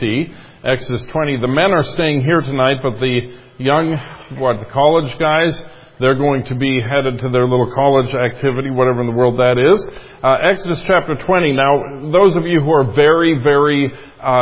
Exodus 20. The men are staying here tonight, but the young, the college guys, they're going to be headed to their little college activity, whatever in the world that is. Exodus chapter 20. Now, those of you who are very, very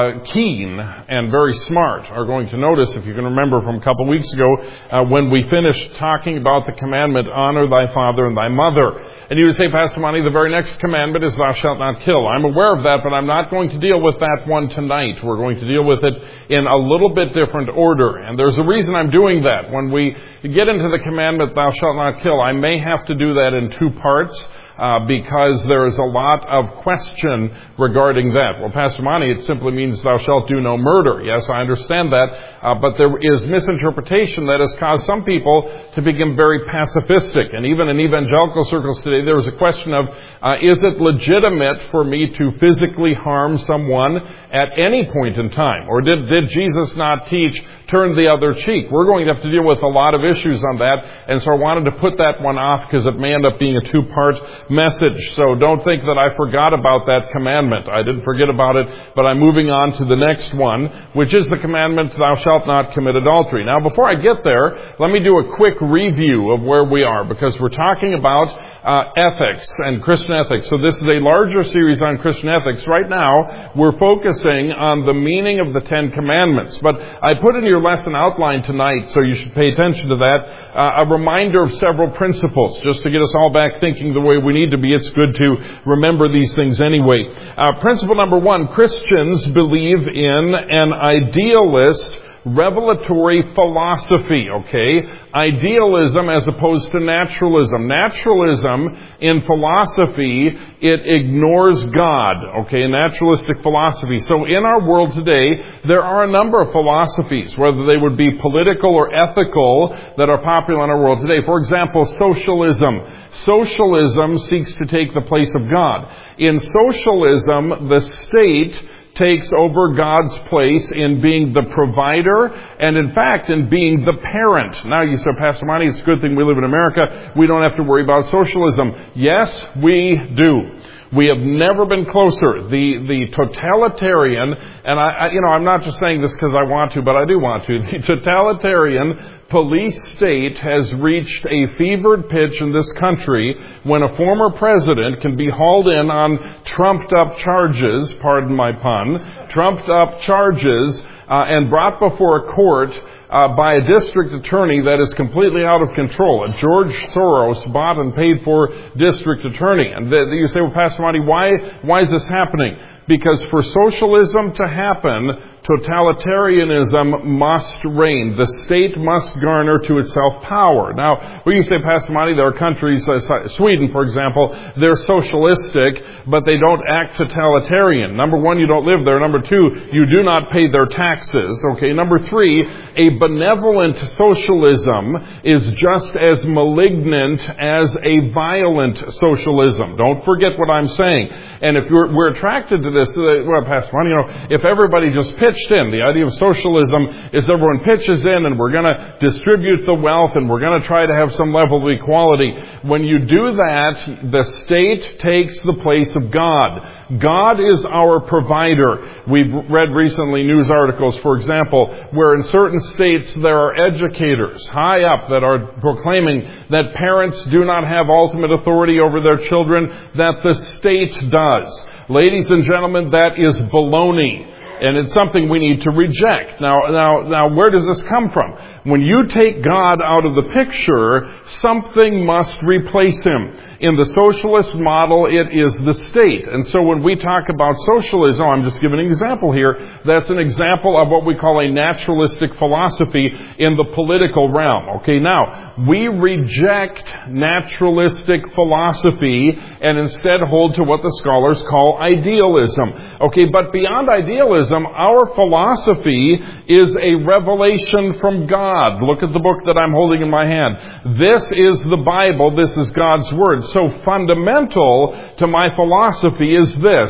keen and very smart are going to notice, if you can remember from a couple of weeks ago, when we finished talking about the commandment, honor thy father and thy mother. And you would say, Pastor Monty, the very next commandment is thou shalt not kill. I'm aware of that, but I'm not going to deal with that one tonight. We're going to deal with it in a little bit different order. And there's a reason I'm doing that. When we get into the commandment, thou shalt not kill, I may have to do that in two parts. Because there is a lot of question regarding that. Well, Pastor Monty, it simply means thou shalt do no murder. Yes, I understand that, but there is misinterpretation that has caused some people to become very pacifistic. And even in evangelical circles today, there is a question of, is it legitimate for me to physically harm someone at any point in time? Or did Jesus not teach, turn the other cheek? We're going to have to deal with a lot of issues on that, and so I wanted to put that one off because it may end up being a two-part message. So don't think that I forgot about that commandment. I didn't forget about it, but I'm moving on to the next one, which is the commandment, thou shalt not commit adultery. Now, before I get there, let me do a quick review of where we are, because we're talking about ethics and Christian ethics. So this is a larger series on Christian ethics. Right now, we're focusing on the meaning of the Ten Commandments. But I put in your lesson outline tonight, so you should pay attention to that, a reminder of several principles, just to get us all back thinking the way we need to be. It's good to remember these things anyway. Principle number one, Christians believe in an idealist revelatory philosophy, okay? Idealism as opposed to naturalism. Naturalism in philosophy, it ignores God, okay? Naturalistic philosophy. So in our world today, there are a number of philosophies, whether they would be political or ethical, that are popular in our world today. For example, socialism. Socialism seeks to take the place of God. In socialism, the state takes over God's place in being the provider and, in fact, in being the parent. Now, you say, Pastor Monty, it's a good thing we live in America. We don't have to worry about socialism. Yes, we do. We have never been closer. The totalitarian, and I'm not just saying this because I want to, but I do want to. The totalitarian police state has reached a fevered pitch in this country when a former president can be hauled in on trumped up charges, pardon my pun, trumped up charges, and brought before a court by a district attorney that is completely out of control. And George Soros bought and paid for district attorney. And you say, well, Pastor Monty, why is this happening? Because for socialism to happen, totalitarianism must reign. The state must garner to itself power. Now, when you say, Pastor Monty, there are countries, Sweden, for example, they're socialistic, but they don't act totalitarian. Number one, you don't live there. Number two, you do not pay their taxes. Okay. Number three, a benevolent socialism is just as malignant as a violent socialism. Don't forget what I'm saying. And if we're attracted to this, well, Pastor Monty, if everybody just pitched in, the idea of socialism is everyone pitches in and we're going to distribute the wealth and we're going to try to have some level of equality. When you do that, the state takes the place of God. God is our provider. We've read recently news articles, for example, where in certain states there are educators high up that are proclaiming that parents do not have ultimate authority over their children, that the state does. Ladies and gentlemen, that is baloney. And it's something we need to reject. Now, where does this come from? When you take God out of the picture, something must replace Him. In the socialist model, it is the state. And so when we talk about socialism, I'm just giving an example here, that's an example of what we call a naturalistic philosophy in the political realm. Okay, now, we reject naturalistic philosophy and instead hold to what the scholars call idealism. Okay, but beyond idealism, our philosophy is a revelation from God. Look at the book that I'm holding in my hand. This is the Bible. This is God's Word. So fundamental to my philosophy is this.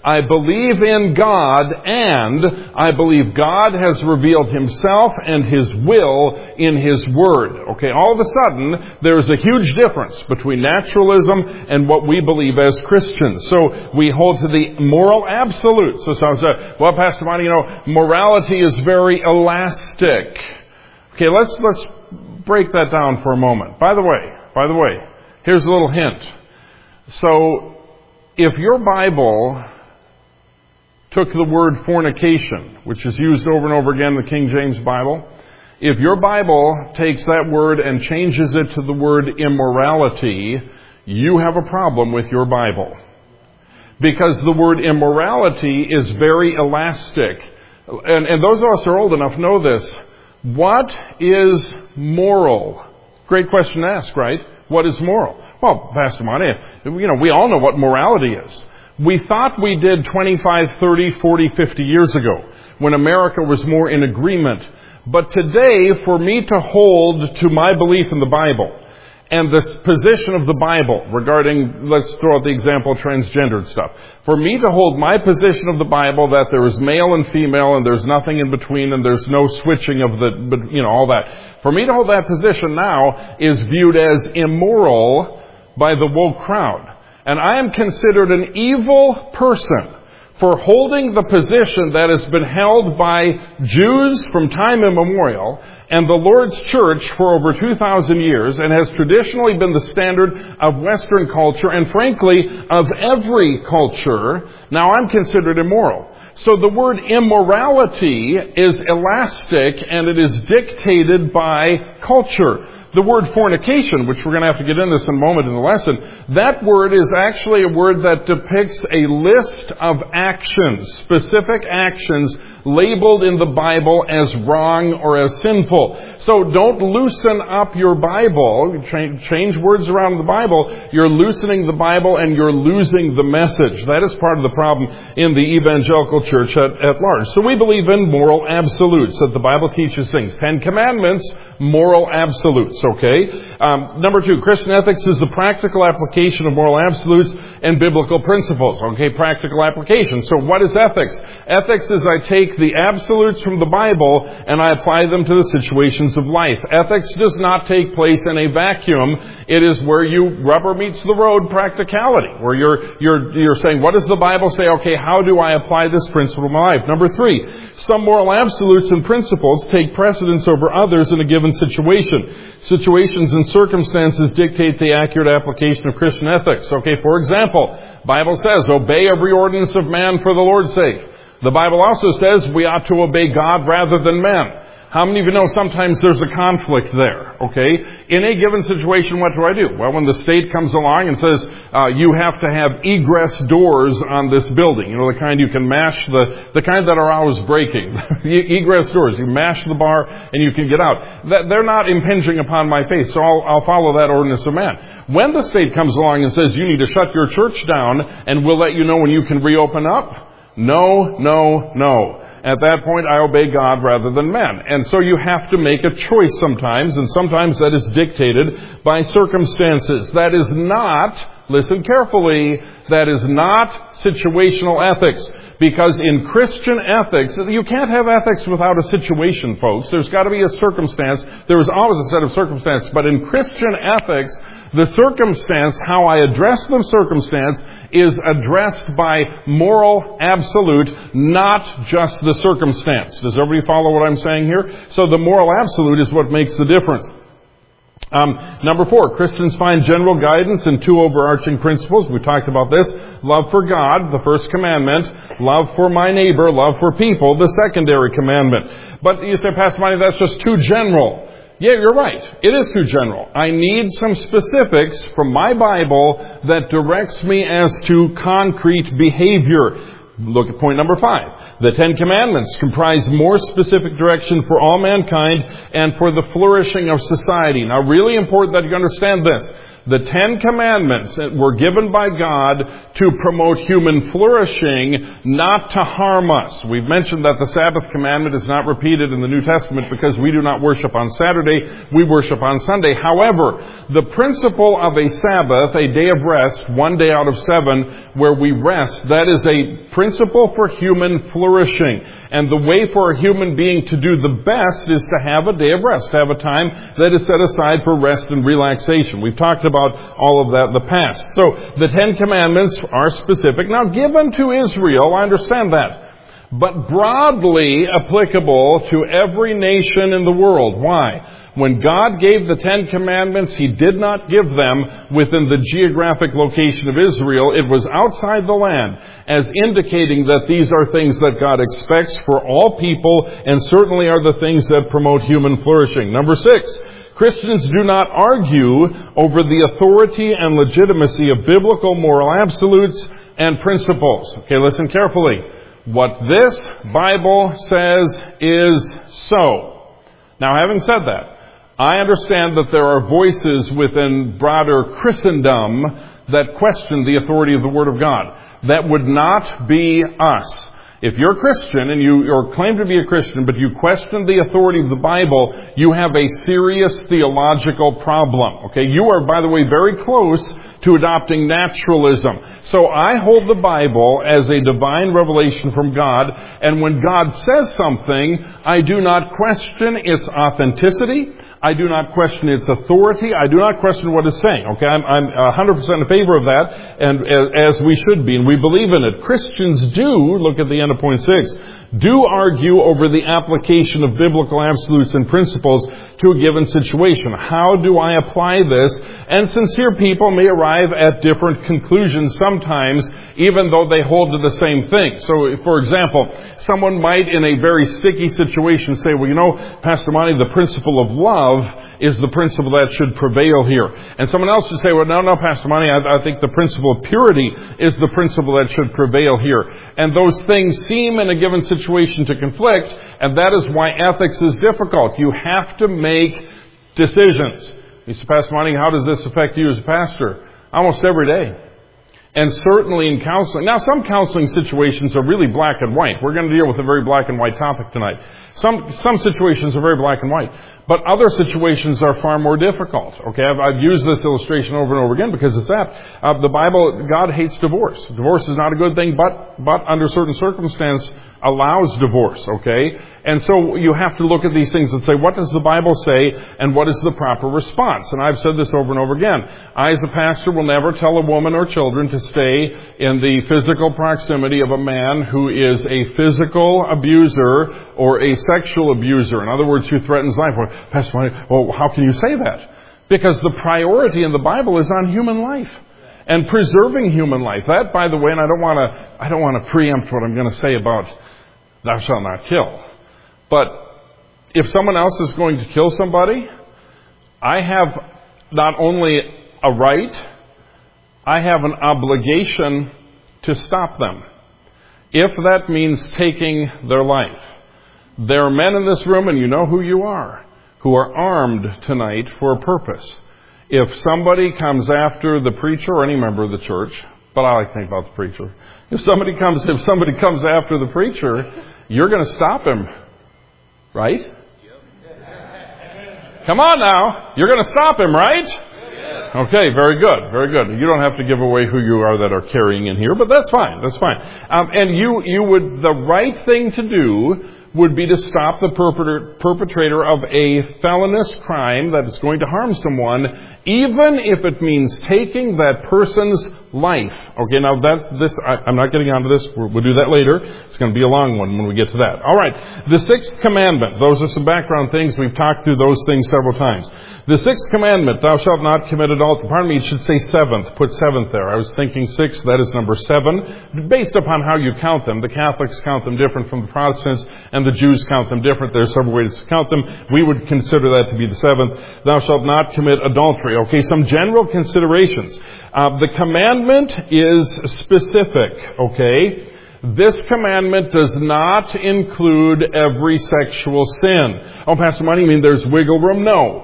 I believe in God, and I believe God has revealed Himself and His will in His Word. Okay, all of a sudden, there's a huge difference between naturalism and what we believe as Christians. So we hold to the moral absolute. So some say, well, Pastor Monty, morality is very elastic. Okay, let's break that down for a moment. By the way, here's a little hint. So, if your Bible took the word fornication, which is used over and over again in the King James Bible, if your Bible takes that word and changes it to the word immorality, you have a problem with your Bible. Because the word immorality is very elastic. And those of us who are old enough know this. What is moral? Great question to ask, right? What is moral? Well, Pastor Monty, we all know what morality is. We thought we did 25, 30, 40, 50 years ago when America was more in agreement. But today, for me to hold to my belief in the Bible and the position of the Bible regarding, let's throw out the example of transgendered stuff. For me to hold my position of the Bible that there is male and female and there's nothing in between and there's no switching of all that. For me to hold that position now is viewed as immoral by the woke crowd. And I am considered an evil person for holding the position that has been held by Jews from time immemorial and the Lord's Church for over 2,000 years and has traditionally been the standard of Western culture and frankly of every culture. Now I'm considered immoral. So the word immorality is elastic and it is dictated by culture. The word fornication, which we're going to have to get into this in a moment in the lesson, that word is actually a word that depicts a list of actions, specific actions labeled in the Bible as wrong or as sinful. So don't loosen up your Bible, change words around the Bible. You're loosening the Bible and you're losing the message. That is part of the problem in the evangelical church at large. So we believe in moral absolutes, that the Bible teaches things. 10 Commandments, moral absolutes. Okay. Number 2, Christian ethics is the practical application of moral absolutes and biblical principles. Okay, practical application. So what is ethics? Ethics is I take the absolutes from the Bible and I apply them to the situations of life. Ethics does not take place in a vacuum. It is where rubber meets the road practicality, where you're saying, what does the Bible say? Okay, how do I apply this principle in my life? Number 3, some moral absolutes and principles take precedence over others in a given situation. Situations and circumstances dictate the accurate application of Christian ethics. Okay, for example, Bible says, obey every ordinance of man for the Lord's sake. The Bible also says we ought to obey God rather than men. How many of you know sometimes there's a conflict there, okay? In a given situation, what do? Well, when the state comes along and says, you have to have egress doors on this building, the kind you can mash, the kind that are always breaking. Egress doors, you mash the bar and you can get out. They're not impinging upon my faith, so I'll follow that ordinance of man. When the state comes along and says, you need to shut your church down and we'll let you know when you can reopen up, no. At that point, I obey God rather than men. And so you have to make a choice sometimes, and sometimes that is dictated by circumstances. That is not, listen carefully, that is not situational ethics. Because in Christian ethics, you can't have ethics without a situation, folks. There's got to be a circumstance. There is always a set of circumstances. But in Christian ethics, the circumstance, how I address the circumstance, is addressed by moral absolute, not just the circumstance. Does everybody follow what I'm saying here? So the moral absolute is what makes the difference. Number 4, Christians find general guidance in 2 overarching principles. We talked about this. Love for God, the first commandment. Love for my neighbor, love for people, the secondary commandment. But you say, Pastor Monty, that's just too general. Yeah, you're right. It is too general. I need some specifics from my Bible that directs me as to concrete behavior. Look at point number 5. The 10 Commandments comprise more specific direction for all mankind and for the flourishing of society. Now, really important that you understand this. The 10 Commandments were given by God to promote human flourishing, not to harm us. We've mentioned that the Sabbath commandment is not repeated in the New Testament because we do not worship on Saturday, we worship on Sunday. However, the principle of a Sabbath, a day of rest, 1 day out of 7, where we rest, that is a principle for human flourishing. And the way for a human being to do the best is to have a day of rest, to have a time that is set aside for rest and relaxation. We've talked about all of that in the past. So the 10 Commandments are specific. Now, given to Israel, I understand that, but broadly applicable to every nation in the world. Why? When God gave the 10 Commandments, He did not give them within the geographic location of Israel. It was outside the land, as indicating that these are things that God expects for all people, and certainly are the things that promote human flourishing. Number 6, Christians do not argue over the authority and legitimacy of biblical moral absolutes and principles. Okay, listen carefully. What this Bible says is so. Now, having said that, I understand that there are voices within broader Christendom that question the authority of the Word of God. That would not be us. If you're a Christian and you claim to be a Christian, but you question the authority of the Bible, you have a serious theological problem. Okay, you are, by the way, very close to adopting naturalism. So I hold the Bible as a divine revelation from God, and when God says something, I do not question its authenticity. I do not question its authority. I do not question what it's saying. Okay, I'm 100% in favor of that, and as we should be, and we believe in it. Christians do, look at the end of point 6, do argue over the application of biblical absolutes and principles to a given situation. How do I apply this? And sincere people may arrive at different conclusions sometimes, even though they hold to the same thing. So, for example, someone might in a very sticky situation say, well, you know, Pastor Monty, the principle of love is the principle that should prevail here. And someone else would say, well, no, Pastor Monty, I think the principle of purity is the principle that should prevail here. And those things seem in a given situation to conflict, and that is why ethics is difficult. You have to make decisions. You say, Pastor Monty, how does this affect you as a pastor? Almost every day. And certainly in counseling. Now, some counseling situations are really black and white. We're going to deal with a very black and white topic tonight. Some situations are very black and white. But other situations are far more difficult. Okay, I've used this illustration over and over again because it's apt. The Bible, God hates divorce. Divorce is not a good thing, but under certain circumstances allows divorce. Okay, and so you have to look at these things and say, what does the Bible say, and what is the proper response? And I've said this over and over again. I, as a pastor, will never tell a woman or children to stay in the physical proximity of a man who is a physical abuser or a sexual abuser. In other words, who threatens life. Well, Pastor Monty, well, how can you say that? Because the priority in the Bible is on human life and preserving human life. That, by the way, and I don't want to preempt what I'm going to say about thou shalt not kill. But if someone else is going to kill somebody, I have not only a right, I have an obligation to stop them. If that means taking their life. There are men in this room, and you know who you are, who are armed tonight for a purpose. If somebody comes after the preacher or any member of the church, but I like to think about the preacher. If somebody comes after the preacher, you're going to stop him, right? Come on now, you're going to stop him, right? Okay, very good, very good. You don't have to give away who you are that are carrying in here, but that's fine, that's fine. And you would, the right thing to do would be to stop the perpetrator of a felonious crime that is going to harm someone, even if it means taking that person's life. Okay, now I'm not getting onto this. We'll do that later. It's going to be a long one when we get to that. All right, the sixth commandment. Those are some background things. We've talked through those things several times. The sixth commandment, thou shalt not commit adultery. Pardon me, it should say seventh. Put seventh there. I was thinking sixth, that is number 7. Based upon how you count them. The Catholics count them different from the Protestants, and the Jews count them different. There are several ways to count them. We would consider that to be the 7th. Thou shalt not commit adultery. Okay, some general considerations. The commandment is specific, okay? This commandment does not include every sexual sin. Oh, Pastor Monty, you mean there's wiggle room? No.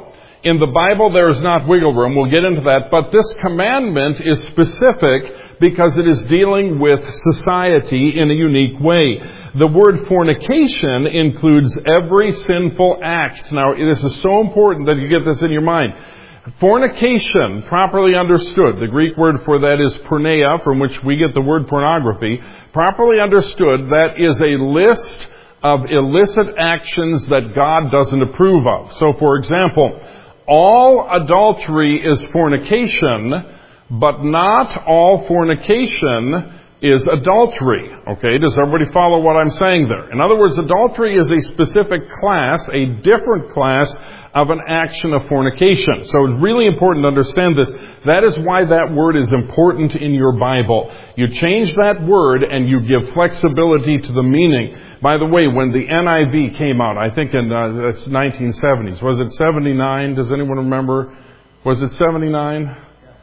In the Bible, there is not wiggle room. We'll get into that. But this commandment is specific because it is dealing with society in a unique way. The word fornication includes every sinful act. Now, this is so important that you get this in your mind. Fornication, properly understood, the Greek word for that is porneia, from which we get the word pornography. Properly understood, that is a list of illicit actions that God doesn't approve of. So, for example, all adultery is fornication, but not all fornication is adultery. Okay, does everybody follow what I'm saying there? In other words, adultery is a specific class, a different class of an action of fornication. So it's really important to understand this. That is why that word is important in your Bible. You change that word and you give flexibility to the meaning. By the way, when the NIV came out, I think in the 1970s, was it 79? Does anyone remember? Was it 79?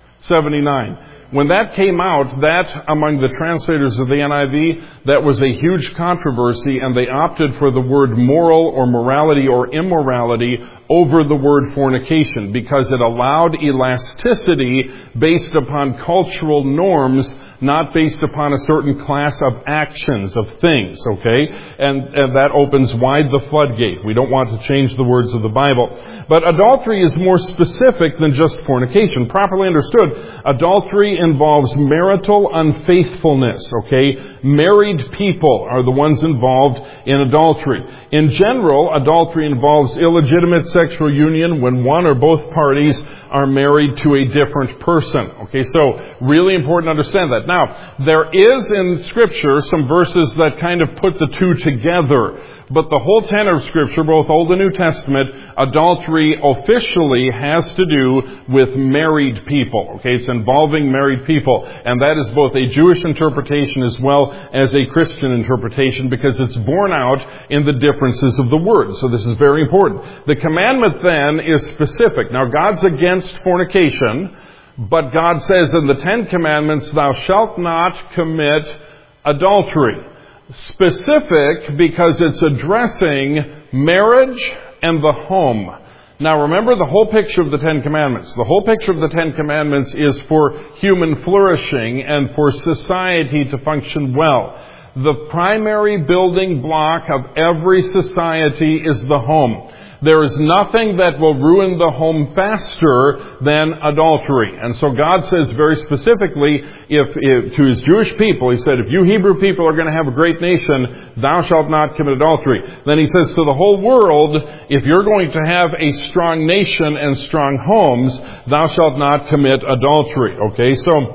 79. When that came out, that among the translators of the NIV, that was a huge controversy, and they opted for the word moral or morality or immorality over the word fornication because it allowed elasticity based upon cultural norms, not based upon a certain class of actions, of things, okay? And that opens wide the floodgate. We don't want to change the words of the Bible. But adultery is more specific than just fornication. Properly understood, adultery involves marital unfaithfulness, okay? Married people are the ones involved in adultery. In general, adultery involves illegitimate sexual union when one or both parties are married to a different person. Okay, so really important to understand that. Now, there is in Scripture some verses that kind of put the two together. But the whole tenor of Scripture, both Old and New Testament, adultery officially has to do with married people. Okay, it's involving married people. And that is both a Jewish interpretation as well as a Christian interpretation because it's borne out in the differences of the words. So this is very important. The commandment then is specific. Now, God's against fornication, but God says in the Ten Commandments, thou shalt not commit adultery. Specific because it's addressing marriage and the home. Now remember the whole picture of the Ten Commandments. The whole picture of the Ten Commandments is for human flourishing and for society to function well. The primary building block of every society is the home. There is nothing that will ruin the home faster than adultery. And so God says very specifically, if to His Jewish people, He said, if you Hebrew people are going to have a great nation, thou shalt not commit adultery. Then He says to the whole world, if you're going to have a strong nation and strong homes, thou shalt not commit adultery. Okay, so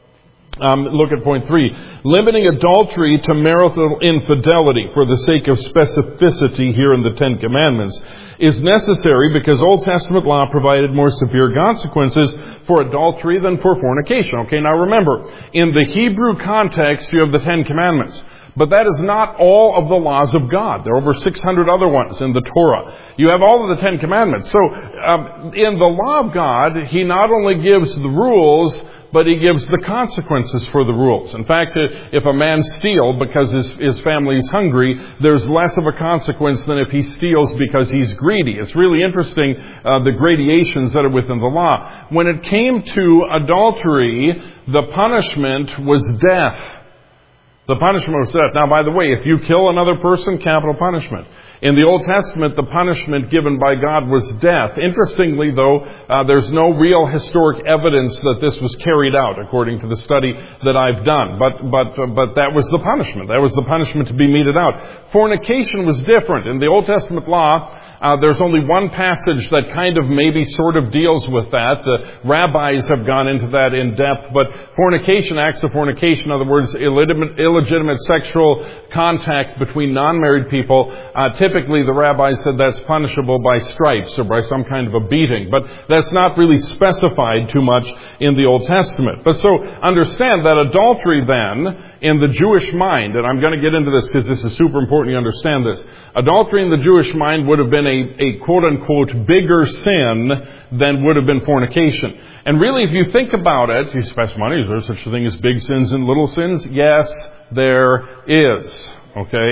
look at point 3. Limiting adultery to marital infidelity for the sake of specificity here in the Ten Commandments is necessary because Old Testament law provided more severe consequences for adultery than for fornication. Okay, now remember, in the Hebrew context, you have the Ten Commandments. But that is not all of the laws of God. There are over 600 other ones in the Torah. You have all of the Ten Commandments. So, in the law of God, He not only gives the rules, but He gives the consequences for the rules. In fact, if a man steals because his family is hungry, there's less of a consequence than if he steals because he's greedy. It's really interesting, the gradations that are within the law. When it came to adultery, the punishment was death. The punishment was death. Now, by the way, if you kill another person, capital punishment. In the Old Testament, the punishment given by God was death. Interestingly, though, there's no real historic evidence that this was carried out, according to the study that I've done. But that was the punishment. That was the punishment to be meted out. Fornication was different. In the Old Testament law, there's only one passage that kind of maybe sort of deals with that. The rabbis have gone into that in depth. But fornication, acts of fornication, in other words, illegitimate sexual contact between non-married people, typically the rabbis said that's punishable by stripes or by some kind of a beating. But that's not really specified too much in the Old Testament. But so understand that adultery then, in the Jewish mind, and I'm going to get into this because this is super important you understand this, adultery in the Jewish mind would have been a quote-unquote bigger sin than would have been fornication. And really, if you think about it, you spend money, is there such a thing as big sins and little sins? Yes, there is. Okay?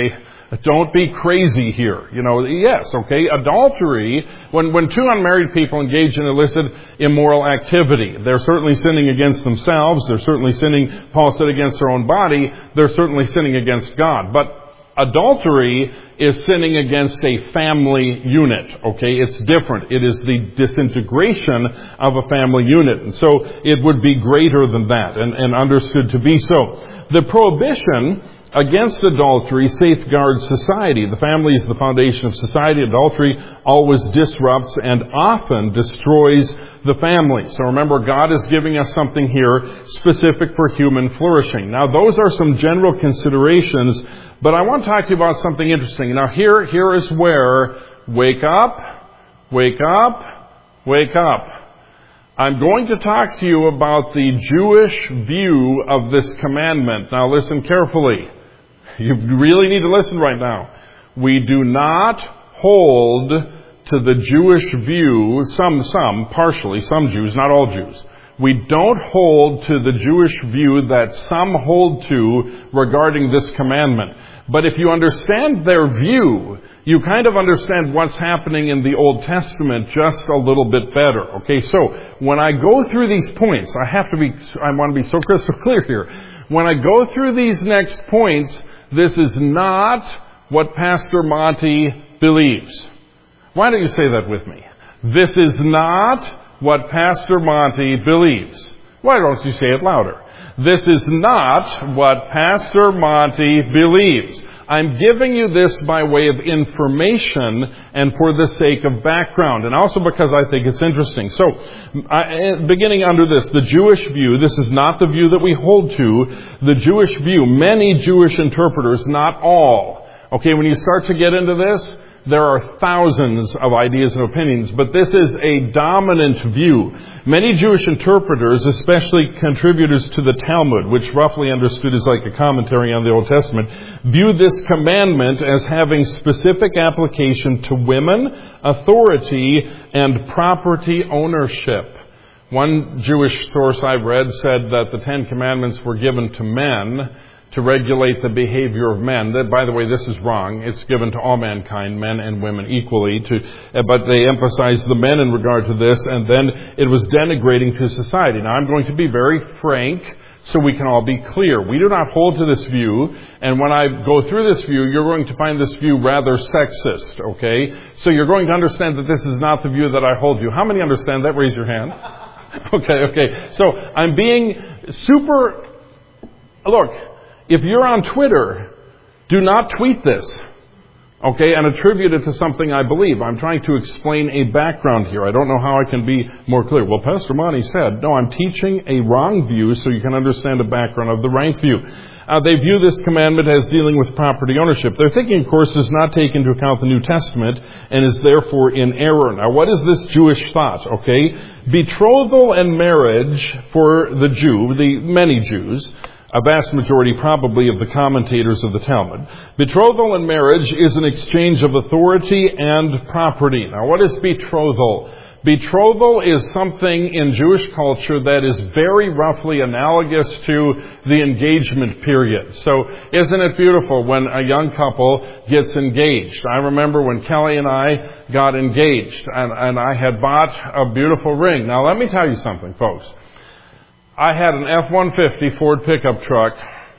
Don't be crazy here. Yes, okay, adultery, when two unmarried people engage in illicit, immoral activity, they're certainly sinning against themselves, they're certainly sinning, Paul said, against their own body, they're certainly sinning against God. But adultery is sinning against a family unit, okay? It's different. It is the disintegration of a family unit. And so it would be greater than that and understood to be so. The prohibition against adultery safeguards society. The family is the foundation of society. Adultery always disrupts and often destroys the family. So remember, God is giving us something here specific for human flourishing. Now, those are some general considerations, but I want to talk to you about something interesting. Now, here is where wake up, wake up, wake up. I'm going to talk to you about the Jewish view of this commandment. Now, listen carefully. You really need to listen right now. We do not hold to the Jewish view, partially, some Jews, not all Jews. We don't hold to the Jewish view that some hold to regarding this commandment. But if you understand their view, you kind of understand what's happening in the Old Testament just a little bit better. Okay, so when I go through these points, I want to be so crystal clear here. When I go through these next points, this is not what Pastor Monty believes. Why don't you say that with me? This is not what Pastor Monty believes. Why don't you say it louder? This is not what Pastor Monty believes. I'm giving you this by way of information and for the sake of background, and also because I think it's interesting. So, beginning under this, the Jewish view, this is not the view that we hold to. The Jewish view, many Jewish interpreters, not all. Okay, when you start to get into this, there are thousands of ideas and opinions, but this is a dominant view. Many Jewish interpreters, especially contributors to the Talmud, which roughly understood is like a commentary on the Old Testament, view this commandment as having specific application to women, authority, and property ownership. One Jewish source I read said that the Ten Commandments were given to men to regulate the behavior of men. That, by the way, this is wrong. It's given to all mankind, men and women equally. But they emphasized the men in regard to this, and then it was denigrating to society. Now, I'm going to be very frank so we can all be clear. We do not hold to this view, and when I go through this view, you're going to find this view rather sexist, okay? So you're going to understand that this is not the view that I hold to. How many understand that? Raise your hand. Okay. So I'm being super... Look, if you're on Twitter, do not tweet this, okay, and attribute it to something I believe. I'm trying to explain a background here. I don't know how I can be more clear. Well, Pastor Monty said, no, I'm teaching a wrong view so you can understand the background of the right view. They view this commandment as dealing with property ownership. Their thinking, of course, does not take into account the New Testament and is therefore in error. Now, what is this Jewish thought, okay? Betrothal and marriage for the Jew, the many Jews, a vast majority probably of the commentators of the Talmud. Betrothal and marriage is an exchange of authority and property. Now, what is betrothal? Betrothal is something in Jewish culture that is very roughly analogous to the engagement period. So, isn't it beautiful when a young couple gets engaged? I remember when Kelly and I got engaged, and I had bought a beautiful ring. Now, let me tell you something, folks. I had an F-150 Ford pickup truck.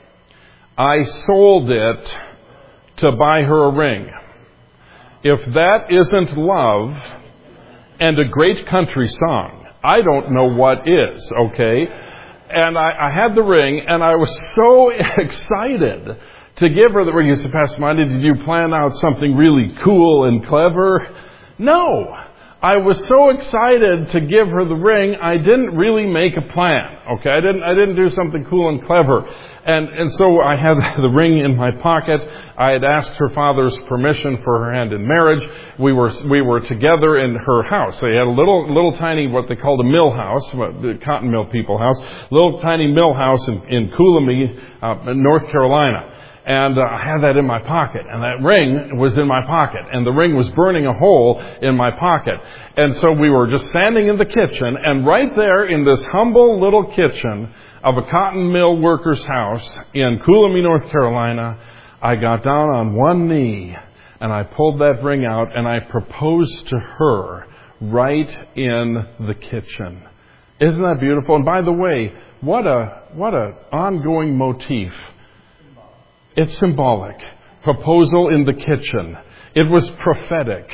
I sold it to buy her a ring. If that isn't love and a great country song, I don't know what is, okay? And I had the ring, and I was so excited to give her the ring. You said, Pastor Monty, did you plan out something really cool and clever? No. I was so excited to give her the ring, I didn't really make a plan. Okay, I didn't do something cool and clever. And so I had the ring in my pocket. I had asked her father's permission for her hand in marriage. We were together in her house. They had a little tiny, what they called a mill house, the cotton mill people house, little tiny mill house in Coolamy, North Carolina. And I had that in my pocket, and that ring was in my pocket, and the ring was burning a hole in my pocket. And so we were just standing in the kitchen, and right there in this humble little kitchen of a cotton mill worker's house in Coolamy, North Carolina, I got down on one knee and I pulled that ring out and I proposed to her right in the kitchen. Isn't that beautiful? And by the way, what a ongoing motif. It's symbolic. Proposal in the kitchen. It was prophetic.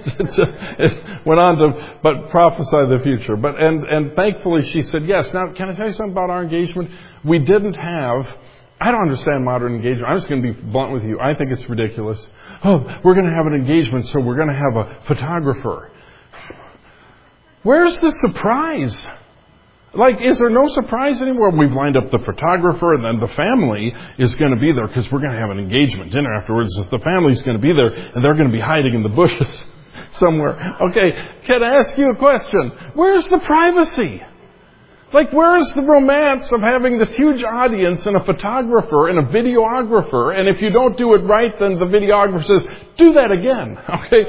It went on to prophesy the future. And thankfully she said yes. Now, can I tell you something about our engagement? We didn't have, I don't understand modern engagement. I'm just going to be blunt with you. I think it's ridiculous. Oh, we're going to have an engagement, so we're going to have a photographer. Where's the surprise? Like, is there no surprise anymore? We've lined up the photographer, and then the family is going to be there because we're going to have an engagement dinner afterwards. The family's going to be there, and they're going to be hiding in the bushes somewhere. Okay, can I ask you a question? Where's the privacy? Like, where is the romance of having this huge audience and a photographer and a videographer? And if you don't do it right, then the videographer says, do that again.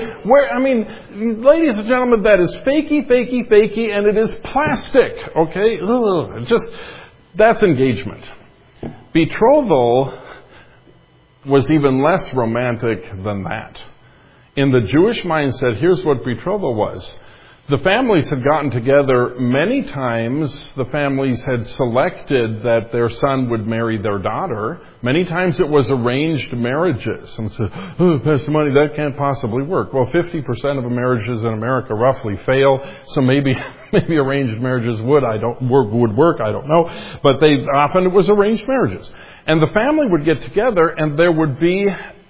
Okay? Ladies and gentlemen, that is fakey, and it is plastic. Okay? That's engagement. Betrothal was even less romantic than that. In the Jewish mindset, here's what betrothal was. The families had gotten together many times. The families had selected that their son would marry their daughter. Many times it was arranged marriages. And said, oh, Pastor Money, that can't possibly work. Well, 50% of marriages in America roughly fail. So maybe arranged marriages would work. I don't know. But often it was arranged marriages. And the family would get together and there would be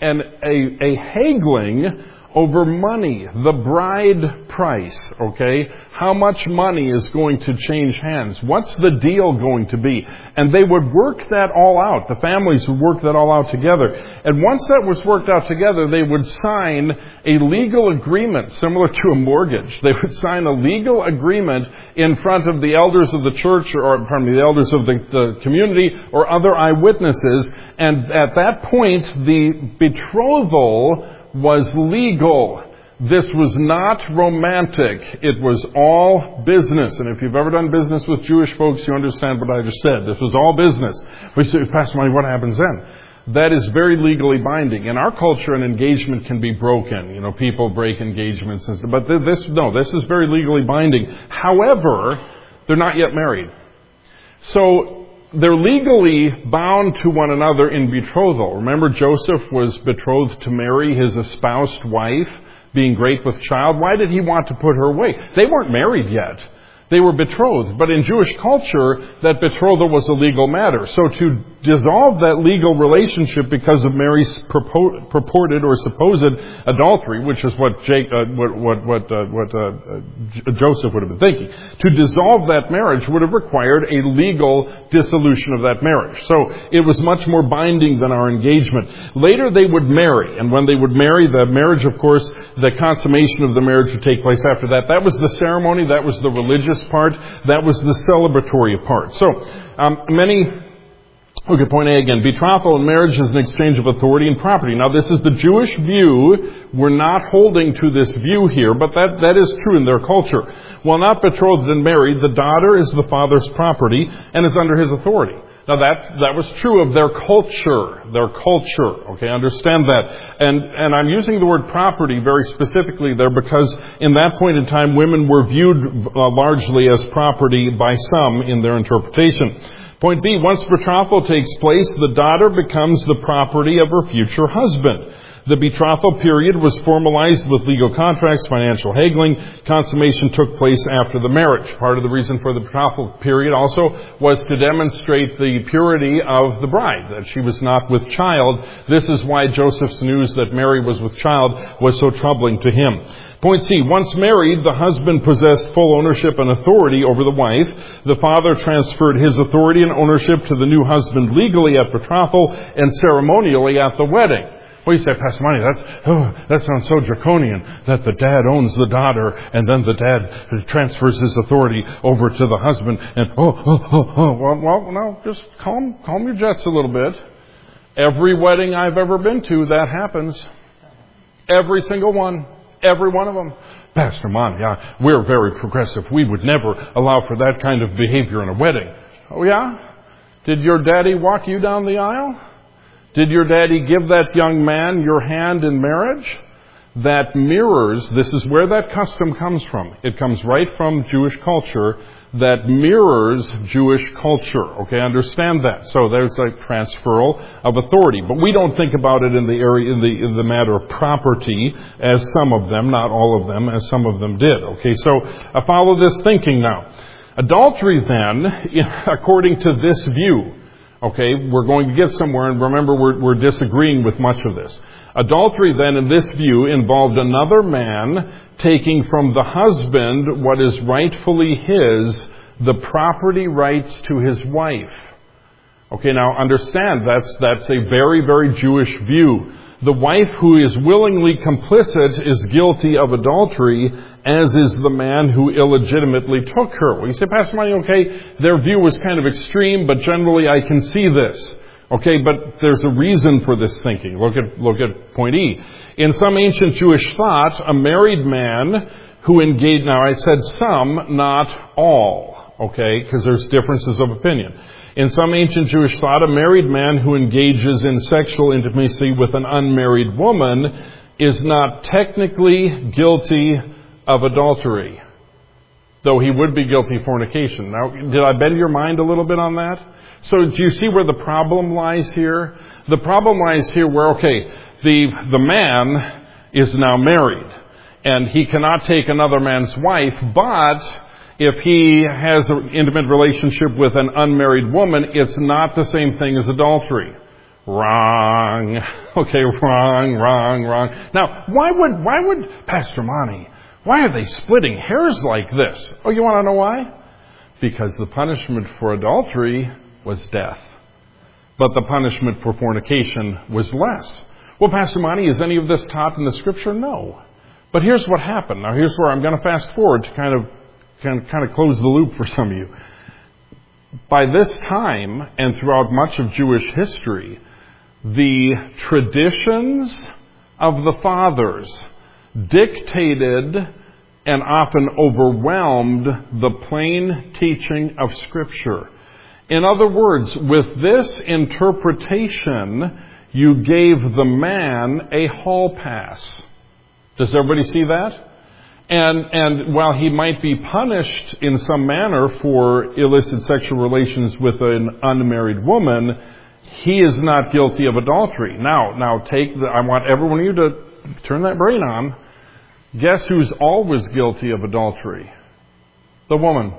a haggling over money, the bride price, okay? How much money is going to change hands? What's the deal going to be? And they would work that all out. The families would work that all out together. And once that was worked out together, they would sign a legal agreement similar to a mortgage. They would sign a legal agreement in front of the elders of the church, the elders of the community or other eyewitnesses. And at that point, the betrothal was legal. This was not romantic. It was all business. And if you've ever done business with Jewish folks, you understand what I just said. This was all business. We say, Pastor Money, what happens then? That is very legally binding. In our culture, an engagement can be broken. You know, people break engagements and stuff. But this is very legally binding. However, they're not yet married. So they're legally bound to one another in betrothal. Remember, Joseph was betrothed to Mary, his espoused wife, being great with child. Why did he want to put her away? They weren't married yet. They were betrothed. But in Jewish culture, that betrothal was a legal matter. So to dissolve that legal relationship because of Mary's purported or supposed adultery, which is what Joseph would have been thinking, to dissolve that marriage would have required a legal dissolution of that marriage. So it was much more binding than our engagement. Later they would marry, and when they would marry, the marriage, of course, the consummation of the marriage would take place after that. That was the ceremony, that was the religious part, that was the celebratory part. So point A again. Betrothal and marriage is an exchange of authority and property. Now, this is the Jewish view. We're not holding to this view here, but that is true in their culture. While not betrothed and married, the daughter is the father's property and is under his authority. Now, that was true of their culture. Okay, understand that. And I'm using the word property very specifically there because in that point in time, women were viewed largely as property by some in their interpretation. Point B, once betrothal takes place, the daughter becomes the property of her future husband. The betrothal period was formalized with legal contracts, financial haggling. Consummation took place after the marriage. Part of the reason for the betrothal period also was to demonstrate the purity of the bride, that she was not with child. This is why Joseph's news that Mary was with child was so troubling to him. Point C, once married, the husband possessed full ownership and authority over the wife. The father transferred his authority and ownership to the new husband legally at betrothal and ceremonially at the wedding. Well, you say, Pastor Money, that sounds so draconian, that the dad owns the daughter and then the dad transfers his authority over to the husband. And, well, no, just calm your jets a little bit. Every wedding I've ever been to, that happens. Every single one. Every one of them. Pastor Monty, we're very progressive. We would never allow for that kind of behavior in a wedding. Oh, yeah? Did your daddy walk you down the aisle? Did your daddy give that young man your hand in marriage? That mirrors, this is where that custom comes from. It comes right from Jewish culture that mirrors Jewish culture. Okay, understand that. So there's a transferal of authority. But we don't think about it in the matter of property as some of them, not all of them, as some of them did. Okay, so follow this thinking now. Adultery then, according to this view, okay, we're going to get somewhere, and remember we're disagreeing with much of this. Adultery then, in this view, involved another man taking from the husband what is rightfully his, the property rights to his wife. Okay, now understand, that's a very, very Jewish view. The wife who is willingly complicit is guilty of adultery, as is the man who illegitimately took her. Well, you say, Pastor Monty, okay, their view was kind of extreme, but generally I can see this. Okay, but there's a reason for this thinking. Look at point E. In some ancient Jewish thought, a married man who engaged, now I said some, not all, okay, because there's differences of opinion. In some ancient Jewish thought, a married man who engages in sexual intimacy with an unmarried woman is not technically guilty of adultery, though he would be guilty of fornication. Now, did I bend your mind a little bit on that? So do you see where the problem lies here? The problem lies here where, okay, the man is now married, and he cannot take another man's wife, but if he has an intimate relationship with an unmarried woman, it's not the same thing as adultery. Wrong. Okay, wrong. Now, why would Pastor Monty, why are they splitting hairs like this? Oh, you want to know why? Because the punishment for adultery was death, but the punishment for fornication was less. Well, Pastor Monty, is any of this taught in the Scripture? No. But here's what happened. Now, here's where I'm going to fast forward to kind of close the loop for some of you. By this time, and throughout much of Jewish history, the traditions of the fathers dictated and often overwhelmed the plain teaching of Scripture. In other words, with this interpretation, you gave the man a hall pass. Does everybody see that? And while he might be punished in some manner for illicit sexual relations with an unmarried woman, he is not guilty of adultery. Now I want every one of you to turn that brain on. Guess who's always guilty of adultery? The woman.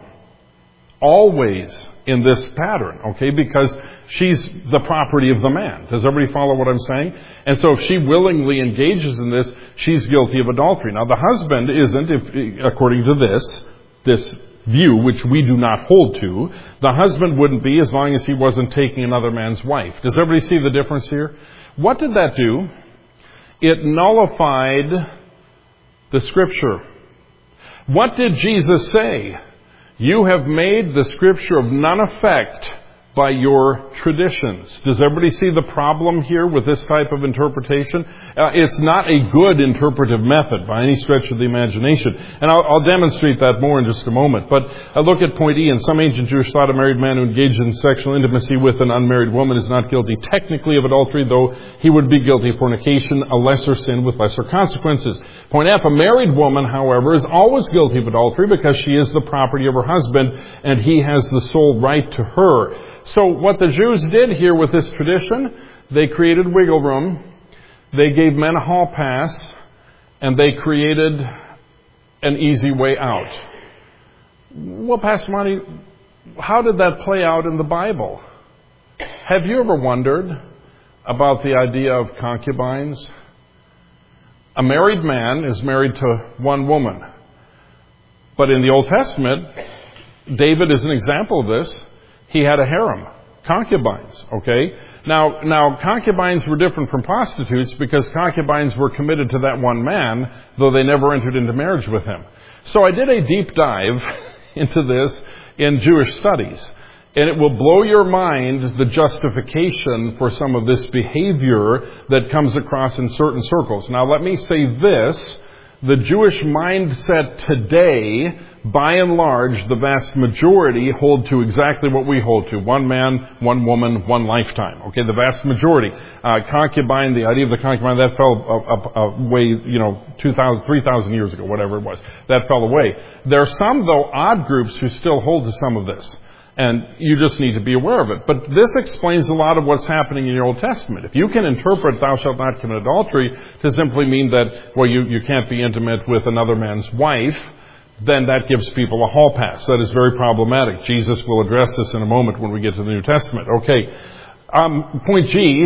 Always in this pattern, okay, because she's the property of the man. Does everybody follow what I'm saying? And so if she willingly engages in this, she's guilty of adultery. Now the husband isn't, according to this view, which we do not hold to, the husband wouldn't be as long as he wasn't taking another man's wife. Does everybody see the difference here? What did that do? It nullified the Scripture. What did Jesus say? You have made the Scripture of none effect by your traditions. Does everybody see the problem here with this type of interpretation? It's not a good interpretive method by any stretch of the imagination. And I'll demonstrate that more in just a moment. But look at point E. In some ancient Jewish thought, a married man who engaged in sexual intimacy with an unmarried woman is not guilty technically of adultery, though he would be guilty of fornication, a lesser sin with lesser consequences. Point F, a married woman, however, is always guilty of adultery because she is the property of her husband and he has the sole right to her. So what the Jews did here with this tradition, they created wiggle room, they gave men a hall pass, and they created an easy way out. Well, Pastor Monty, how did that play out in the Bible? Have you ever wondered about the idea of concubines? A married man is married to one woman. But in the Old Testament, David is an example of this. He had a harem, concubines, okay? Now, concubines were different from prostitutes because concubines were committed to that one man, though they never entered into marriage with him. So I did a deep dive into this in Jewish studies, and it will blow your mind the justification for some of this behavior that comes across in certain circles. Now, let me say this. The Jewish mindset today, by and large, the vast majority hold to exactly what we hold to. One man, one woman, one lifetime. Okay, the vast majority. Concubine, the idea of the concubine, that fell away, 2,000, 3,000 years ago, whatever it was. That fell away. There are some, though, odd groups who still hold to some of this. And you just need to be aware of it. But this explains a lot of what's happening in your Old Testament. If you can interpret thou shalt not commit adultery to simply mean that, you can't be intimate with another man's wife, then that gives people a hall pass. That is very problematic. Jesus will address this in a moment when we get to the New Testament. Okay. Point G,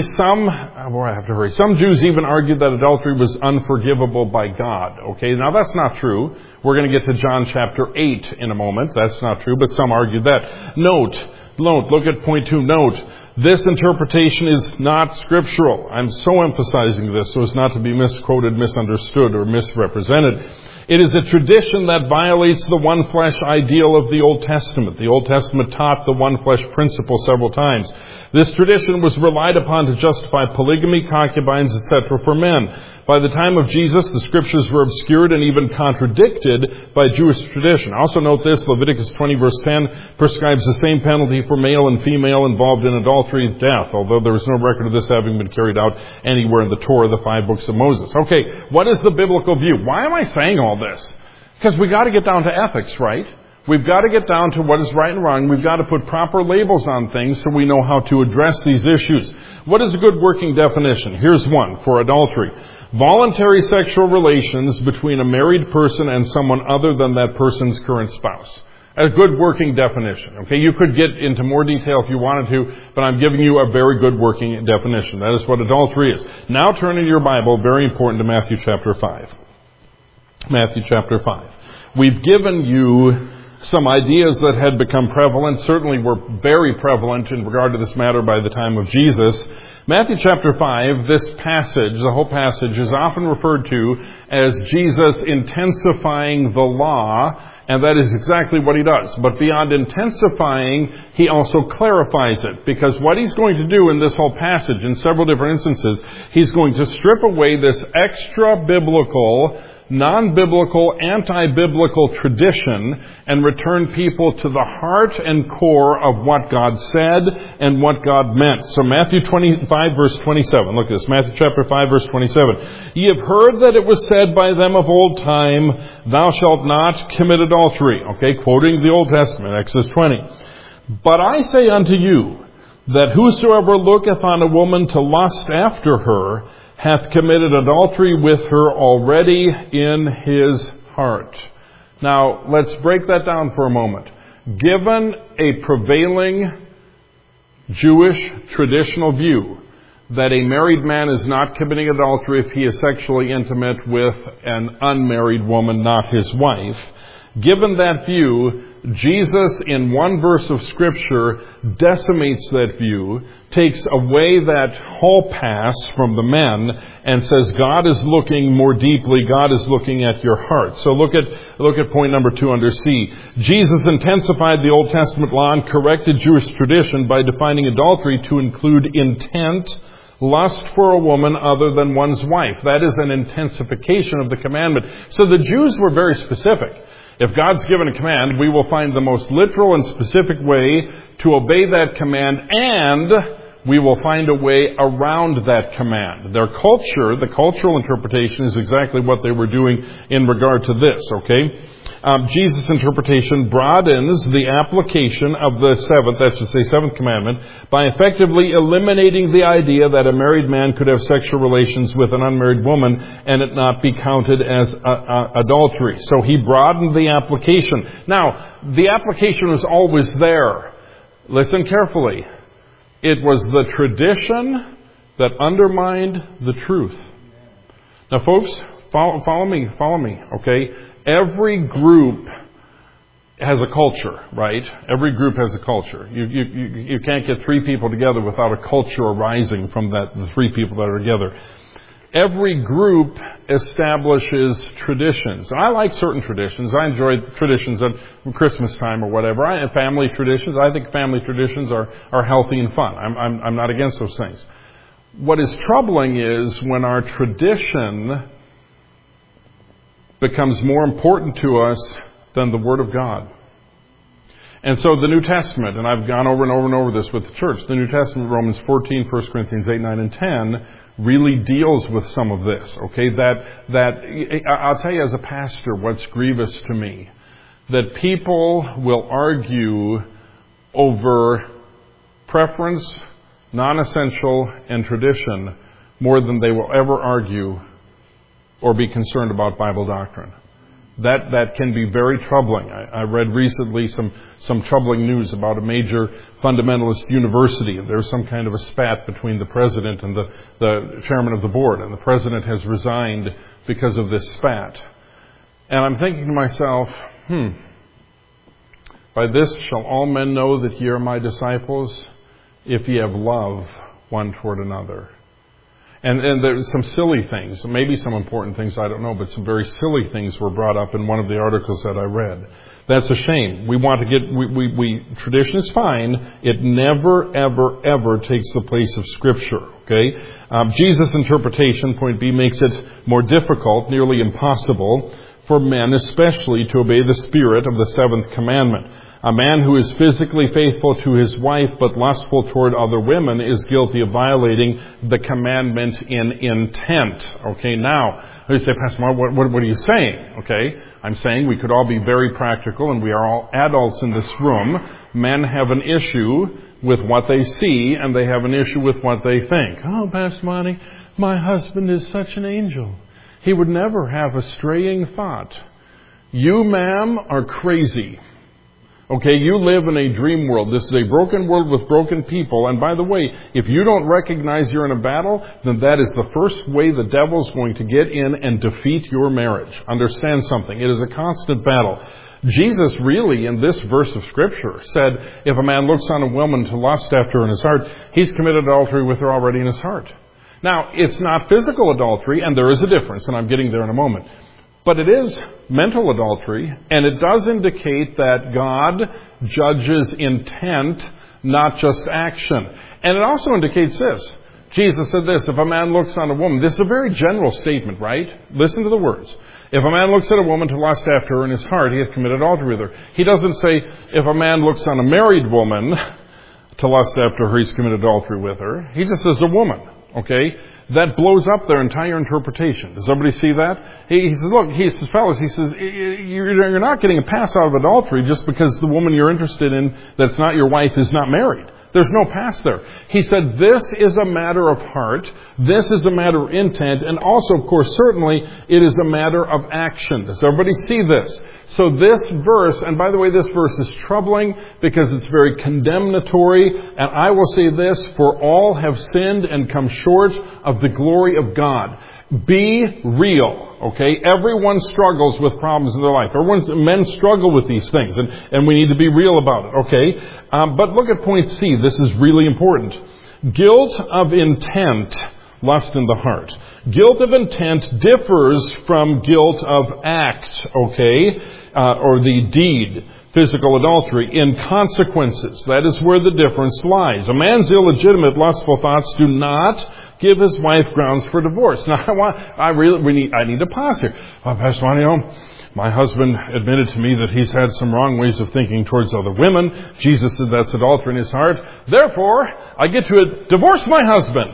some Jews even argued that adultery was unforgivable by God. Okay, now that's not true. We're going to get to John chapter 8 in a moment. That's not true, but some argued that. Note, look at point 2, note, this interpretation is not scriptural. I'm so emphasizing this so as not to be misquoted, misunderstood, or misrepresented. It is a tradition that violates the one flesh ideal of the Old Testament. The Old Testament taught the one flesh principle several times. This tradition was relied upon to justify polygamy, concubines, etc. for men. By the time of Jesus, the scriptures were obscured and even contradicted by Jewish tradition. Also note this, Leviticus 20 verse 10 prescribes the same penalty for male and female involved in adultery, death, although there is no record of this having been carried out anywhere in the Torah, the 5 books of Moses. Okay, what is the biblical view? Why am I saying all this? Because we got to get down to ethics, right? We've got to get down to what is right and wrong. We've got to put proper labels on things so we know how to address these issues. What is a good working definition? Here's one for adultery. Voluntary sexual relations between a married person and someone other than that person's current spouse. A good working definition. Okay, you could get into more detail if you wanted to, but I'm giving you a very good working definition. That is what adultery is. Now turn in your Bible, very important, to Matthew chapter 5. Matthew chapter 5. We've given you some ideas that had become prevalent, certainly were very prevalent in regard to this matter by the time of Jesus. Matthew chapter 5, this passage, the whole passage, is often referred to as Jesus intensifying the law, and that is exactly what he does. But beyond intensifying, he also clarifies it, because what he's going to do in this whole passage, in several different instances, he's going to strip away this extra-biblical, non-biblical, anti-biblical tradition and return people to the heart and core of what God said and what God meant. So Matthew 25 verse 27, look at this, Matthew chapter 5 verse 27. Ye have heard that it was said by them of old time, thou shalt not commit adultery. Okay, quoting the Old Testament, Exodus 20. But I say unto you, that whosoever looketh on a woman to lust after her, hath committed adultery with her already in his heart. Now, let's break that down for a moment. Given a prevailing Jewish traditional view that a married man is not committing adultery if he is sexually intimate with an unmarried woman, not his wife, given that view, Jesus, in one verse of Scripture, decimates that view, takes away that hall pass from the men, and says God is looking more deeply. God is looking at your heart. So look at point number 2 under C. Jesus intensified the Old Testament law and corrected Jewish tradition by defining adultery to include intent, lust for a woman other than one's wife. That is an intensification of the commandment. So the Jews were very specific. If God's given a command, we will find the most literal and specific way to obey that command, and we will find a way around that command. Their culture, the cultural interpretation, is exactly what they were doing in regard to this, okay? Jesus' interpretation broadens the application of the seventh commandment by effectively eliminating the idea that a married man could have sexual relations with an unmarried woman and it not be counted as adultery. So he broadened the application. Now, the application was always there. Listen carefully. It was the tradition that undermined the truth. Now, folks, follow me, okay? Every group has a culture, right? Every group has a culture. You can't get 3 people together without a culture arising from the 3 people that are together. Every group establishes traditions. And I like certain traditions. I enjoy traditions at Christmas time or whatever. Family traditions. I think family traditions are healthy and fun. I'm not against those things. What is troubling is when our tradition becomes more important to us than the Word of God. And so the New Testament, and I've gone over and over and over this with the church, the New Testament, Romans 14, 1 Corinthians 8, 9, and 10, really deals with some of this, okay? That I'll tell you as a pastor what's grievous to me, that people will argue over preference, non-essential, and tradition more than they will ever argue or be concerned about Bible doctrine. That can be very troubling. I read recently some troubling news about a major fundamentalist university, and there's some kind of a spat between the president and the chairman of the board, and the president has resigned because of this spat. And I'm thinking to myself, by this shall all men know that ye are my disciples, if ye have love one toward another. And there's some silly things, maybe some important things, I don't know, but some very silly things were brought up in one of the articles that I read. That's a shame. We want to get, tradition is fine. It never, ever, ever takes the place of Scripture, okay? Jesus' interpretation, point B, makes it more difficult, nearly impossible, for men especially to obey the spirit of the seventh commandment. A man who is physically faithful to his wife but lustful toward other women is guilty of violating the commandment in intent. Okay, now, you say, Pastor Mark, what are you saying? Okay, I'm saying we could all be very practical, and we are all adults in this room. Men have an issue with what they see, and they have an issue with what they think. Oh, Pastor Monty, my husband is such an angel. He would never have a straying thought. You, ma'am, are crazy. Okay, you live in a dream world. This is a broken world with broken people. And by the way, if you don't recognize you're in a battle, then that is the first way the devil's going to get in and defeat your marriage. Understand something. It is a constant battle. Jesus really, in this verse of Scripture, said, if a man looks on a woman to lust after her in his heart, he's committed adultery with her already in his heart. Now, it's not physical adultery, and there is a difference, and I'm getting there in a moment. But it is mental adultery, and it does indicate that God judges intent, not just action. And it also indicates this. Jesus said this, if a man looks on a woman, this is a very general statement, right? Listen to the words. If a man looks at a woman to lust after her in his heart, he hath committed adultery with her. He doesn't say, if a man looks on a married woman to lust after her, he's committed adultery with her. He just says a woman, okay? That blows up their entire interpretation. Does everybody see that? He says, look, he says, fellas, he says, you're not getting a pass out of adultery just because the woman you're interested in that's not your wife is not married. There's no pass there. He said, this is a matter of heart. This is a matter of intent. And also, of course, certainly, it is a matter of action. Does everybody see this? So this verse, and by the way, this verse is troubling because it's very condemnatory. And I will say this, for all have sinned and come short of the glory of God. Be real, okay? Everyone struggles with problems in their life. Men struggle with these things, and we need to be real about it, okay? But look at point C. This is really important. Guilt of intent, lust in the heart. Guilt of intent differs from guilt of act, okay? Or the deed, physical adultery, in consequences. That is where the difference lies. A man's illegitimate lustful thoughts do not give his wife grounds for divorce. Now, I need to pause here. Pastor Juan, my husband admitted to me that he's had some wrong ways of thinking towards other women. Jesus said that's adultery in his heart. Therefore, I get to divorce my husband.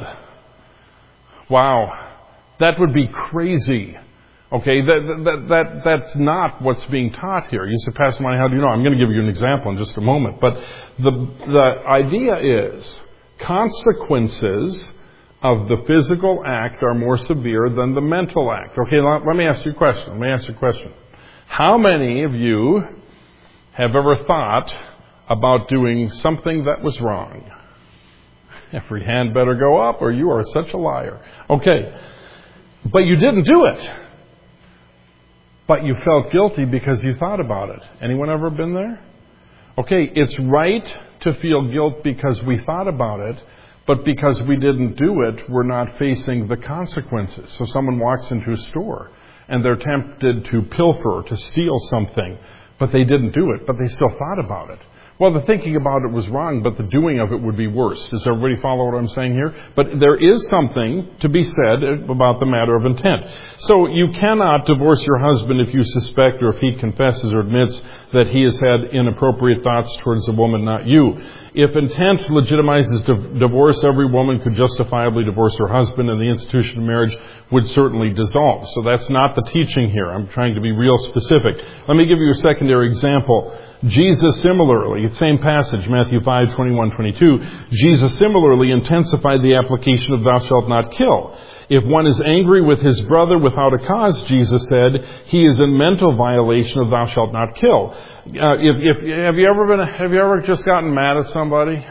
Wow. That would be crazy. Okay, that's not what's being taught here. You say, Pastor Monty, how do you know? I'm going to give you an example in just a moment. But the idea is consequences of the physical act are more severe than the mental act. Okay, let me ask you a question. How many of you have ever thought about doing something that was wrong? Every hand better go up or you are such a liar. Okay, but you didn't do it. But you felt guilty because you thought about it. Anyone ever been there? Okay, it's right to feel guilt because we thought about it, but because we didn't do it, we're not facing the consequences. So someone walks into a store and they're tempted to pilfer or to steal something, but they didn't do it, but they still thought about it. Well, the thinking about it was wrong, but the doing of it would be worse. Does everybody follow what I'm saying here? But there is something to be said about the matter of intent. So you cannot divorce your husband if you suspect or if he confesses or admits that he has had inappropriate thoughts towards a woman, not you. If intent legitimizes divorce, every woman could justifiably divorce her husband, and the institution of marriage would certainly dissolve. So that's not the teaching here. I'm trying to be real specific. Let me give you a secondary example. Jesus similarly, same passage, Matthew 5:21-22, Jesus similarly intensified the application of thou shalt not kill. If one is angry with his brother without a cause, Jesus said, he is in mental violation of thou shalt not kill. Have you ever just gotten mad at somebody?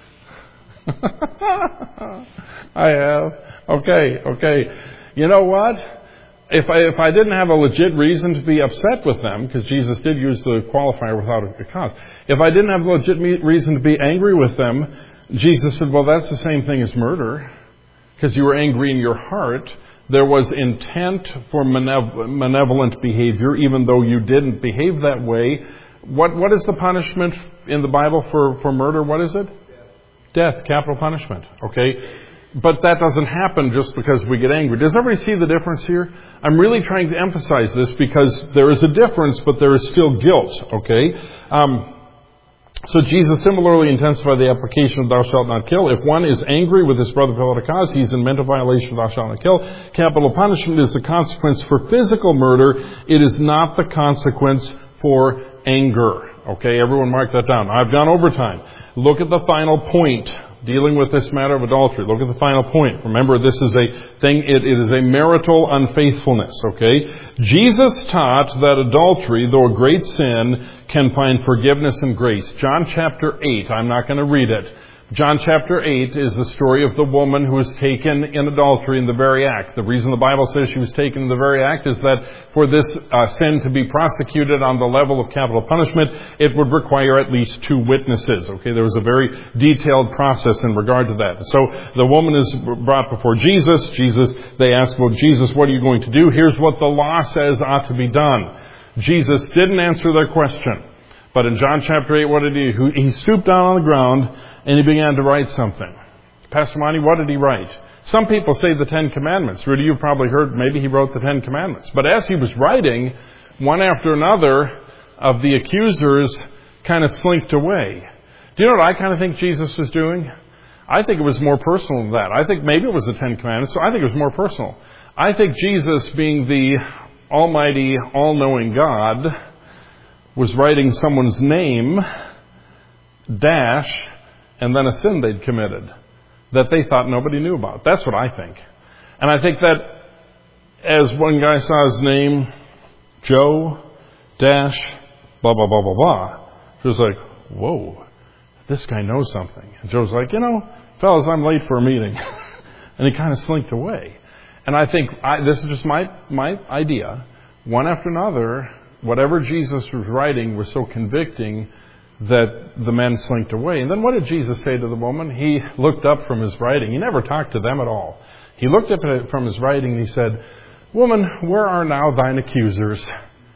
I have. Okay. You know what? If I didn't have a legit reason to be upset with them, because Jesus did use the qualifier without a cause, if I didn't have a legit reason to be angry with them, Jesus said, well, that's the same thing as murder, because you were angry in your heart. There was intent for malevolent behavior, even though you didn't behave that way. What is the punishment in the Bible for murder? What is it? Death, capital punishment. Okay? But that doesn't happen just because we get angry. Does everybody see the difference here? I'm really trying to emphasize this because there is a difference, but there is still guilt. Okay? So Jesus similarly intensified the application of thou shalt not kill. If one is angry with his brother without a cause, he's in mental violation of thou shalt not kill. Capital punishment is the consequence for physical murder. It is not the consequence for anger. Okay, everyone mark that down. I've gone over time. Look at the final point dealing with this matter of adultery. Look at the final point. Remember, this is a thing, it is a marital unfaithfulness, okay? Jesus taught that adultery, though a great sin, can find forgiveness and grace. John chapter 8, I'm not going to read it. John chapter 8 is the story of the woman who was taken in adultery in the very act. The reason the Bible says she was taken in the very act is that for this sin to be prosecuted on the level of capital punishment, it would require at least 2 witnesses. Okay, there was a very detailed process in regard to that. So the woman is brought before Jesus. They ask, well, Jesus, what are you going to do? Here's what the law says ought to be done. Jesus didn't answer their question. But in John chapter 8, what did he do? He stooped down on the ground and he began to write something. Pastor Monty, what did he write? Some people say the 10 Commandments. Rudy, you've probably heard maybe he wrote the 10 Commandments. But as he was writing, one after another of the accusers kind of slinked away. Do you know what I kind of think Jesus was doing? I think it was more personal than that. I think maybe it was the 10 Commandments, so I think it was more personal. I think Jesus, being the almighty, all-knowing God, was writing someone's name, dash, and then a sin they'd committed that they thought nobody knew about. That's what I think. And I think that as one guy saw his name, Joe, dash, blah, blah, blah, blah, blah, he was like, whoa, this guy knows something. And Joe's like, fellas, I'm late for a meeting. And he kind of slinked away. And I think, this is just my idea, one after another, whatever Jesus was writing was so convicting that the men slinked away. And then what did Jesus say to the woman? He looked up from his writing. He never talked to them at all. He looked up from his writing and he said, Woman, where are now thine accusers?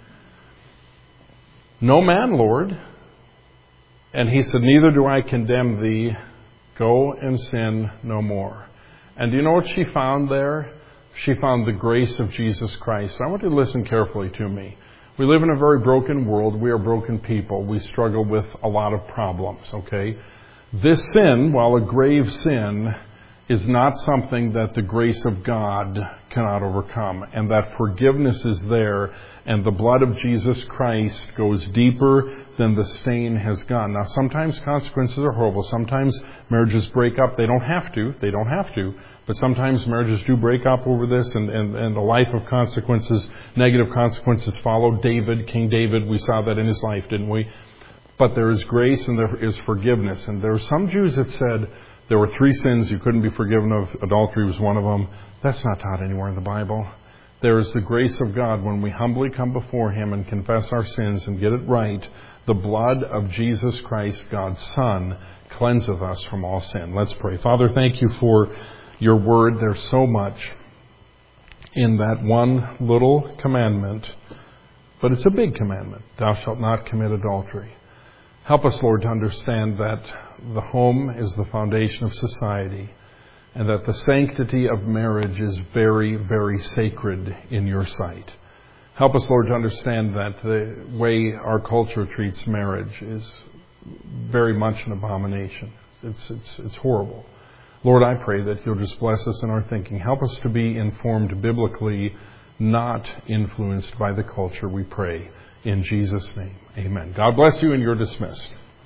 No man, Lord. And he said, Neither do I condemn thee. Go and sin no more. And do you know what she found there? She found the grace of Jesus Christ. I want you to listen carefully to me. We live in a very broken world. We are broken people. We struggle with a lot of problems, okay? This sin, while a grave sin, is not something that the grace of God cannot overcome. And that forgiveness is there. And the blood of Jesus Christ goes deeper than the stain has gone. Now, sometimes consequences are horrible. Sometimes marriages break up. They don't have to. But sometimes marriages do break up over this, and a life of consequences, negative consequences follow. King David, we saw that in his life, didn't we? But there is grace and there is forgiveness. And there are some Jews that said there were 3 sins you couldn't be forgiven of. Adultery was one of them. That's not taught anywhere in the Bible. There is the grace of God when we humbly come before Him and confess our sins and get it right. The blood of Jesus Christ, God's Son, cleanseth us from all sin. Let's pray. Father, thank you for your word. There's so much in that one little commandment, but it's a big commandment. Thou shalt not commit adultery. Help us, Lord, to understand that the home is the foundation of society and that the sanctity of marriage is very, very sacred in your sight. Help us, Lord, to understand that the way our culture treats marriage is very much an abomination. It's horrible. Lord, I pray that you'll just bless us in our thinking. Help us to be informed biblically, not influenced by the culture, we pray. In Jesus' name, amen. God bless you, and you're dismissed.